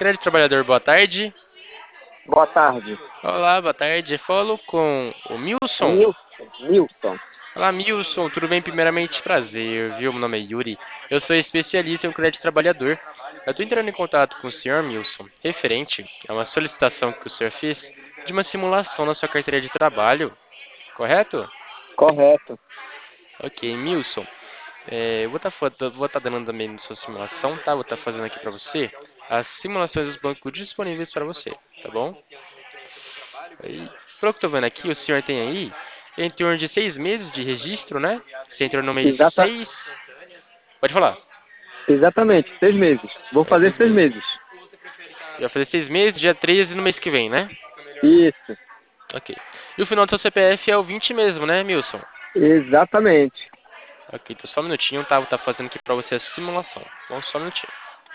Crédito Trabalhador, boa tarde. Boa tarde. Olá, boa tarde. Falo com o Milson. Nilson. Olá, Milson. Tudo bem? Primeiramente, prazer, viu? Meu nome é Yuri. Eu sou especialista em crédito trabalhador. Eu estou entrando em contato com o senhor, Milson, referente a uma solicitação que o senhor fez de uma simulação na sua carteira de trabalho, correto? Correto. Ok, Milson. Eu vou tá dando também na sua simulação, tá? Vou estar fazendo aqui para você as simulações dos bancos disponíveis para você, tá bom? Aí, pelo que eu tô vendo aqui, o senhor tem aí em torno de 6 meses de registro, né? Você entrou no mês Exata, 6. Pode falar. exatamente, 6 meses. Vou É fazer seis seis meses. meses. Vai fazer 6 meses, dia 13 no mês que vem, né? Isso, Ok. E o final do seu CPF é o 20 mesmo, né, Milson? exatamente. Ok, então só um minutinho, tá? Vou estar fazendo aqui pra você a simulação. Vamos só um minutinho.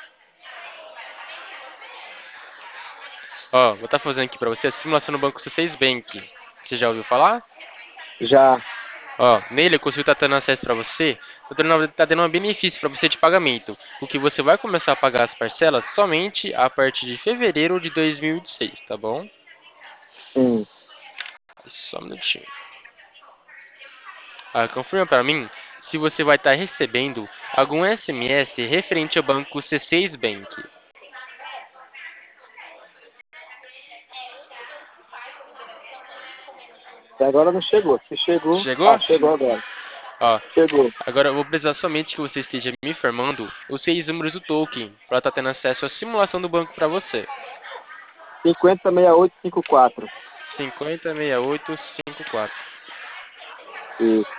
Ó, vou estar fazendo aqui pra você a simulação no Banco C6 Bank. Você já ouviu falar? Já. Ó, nele eu consigo estar dando acesso para você, tá dando um benefício para você de pagamento, o que você vai começar a pagar as parcelas somente a partir de fevereiro de 2026, tá bom? Sim. Só um minutinho. Confirma para mim se você vai estar recebendo algum SMS referente ao banco C6 Bank. Até agora não chegou. Se chegou. Ah, Chegou? chegou agora. Ó, Chegou. agora eu vou precisar somente que você esteja me informando os 6 números do token para estar tendo acesso à simulação do banco para você. 506854. 506854. Isso.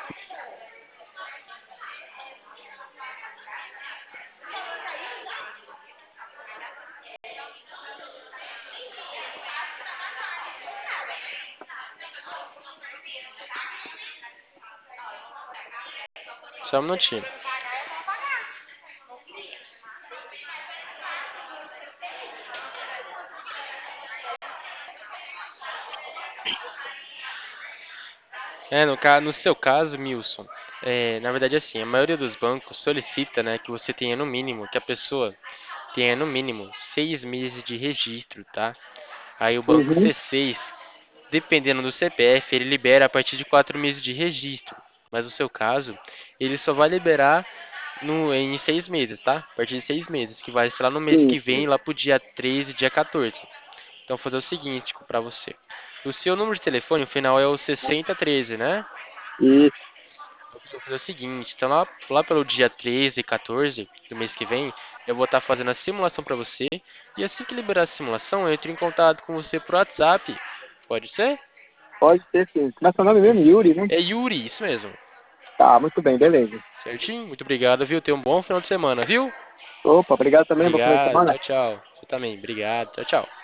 Só um minutinho. No seu caso, Milson, na verdade assim, a maioria dos bancos solicita, né, que você tenha no mínimo, que a pessoa tenha no mínimo 6 meses de registro, tá? Aí o banco Uhum. C6, dependendo do CPF, ele libera a partir de 4 meses de registro. Mas no seu caso, ele só vai liberar em 6 meses, tá? A partir de 6 meses, que vai ser lá no mês Sim, que sim. vem, lá pro dia 13, dia 14. Então, vou fazer o seguinte para você. O seu número de telefone, o final é o 6013, né? Isso. Eu vou fazer o seguinte, então lá pelo dia 13 e 14 do mês que vem, eu vou estar fazendo a simulação para você. E assim que liberar a simulação, eu entro em contato com você por WhatsApp. Pode ser? Pode ser sim. Como é seu nome mesmo? Yuri, né? É Yuri, isso mesmo. Tá, muito bem, beleza. Certinho? Muito obrigado, viu? Tenha um bom final de semana, viu? Opa, obrigado também. Bom final de Obrigado, semana. tchau, tchau. Você também, obrigado, tchau, tchau.